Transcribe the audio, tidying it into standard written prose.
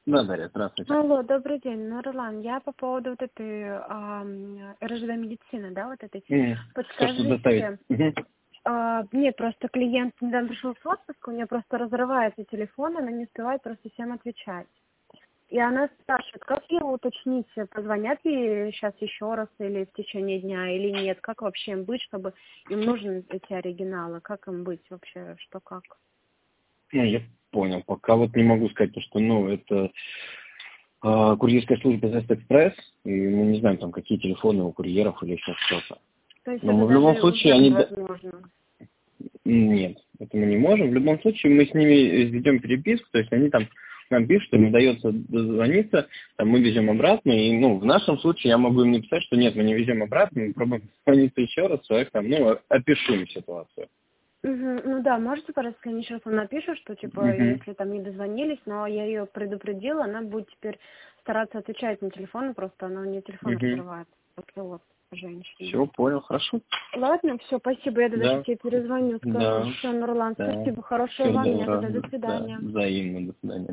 Да, Дарья, здравствуйте. Алло, добрый день, Нурлан. Я по поводу вот этой РЖД медицины, да, вот этой. Что заставить? Подскажите, нет, просто клиент недавно пришел с отпуска, у нее просто разрывается телефон, она не успевает просто всем отвечать. И она спрашивает, как ее уточнить, позвонят ей сейчас еще раз или в течение дня, или нет, как вообще им быть, чтобы им нужны эти оригиналы, как им быть вообще, что как? Я понял. Пока вот не могу сказать, что, это курьерская служба Вест-Экспресс, и мы не знаем, там, какие телефоны у курьеров или еще что-то. То есть Но это мы в любом даже случае, узнать невозможно. Нет, это мы не можем. В любом случае, мы с ними ведем переписку, то есть они там нам пишут, им удается дозвониться, там мы везем обратно, и, в нашем случае я могу им написать, что нет, мы не везем обратно, мы пробуем звониться еще раз, человек там, опишу им ситуацию. Ну да, можете, пожалуйста, они еще раз вам напишут, что, если там не дозвонились, но я ее предупредила, она будет теперь стараться отвечать на телефон, просто она у нее телефон разрывает. Вот, женщина. Все, понял, хорошо. Ладно, все, спасибо, я тогда Да, сейчас ей перезвоню, скажу. да, Все, Нурлан, да. спасибо, хорошего Всего вам дня, тогда доброго. до Да, свидания. взаимно, до свидания.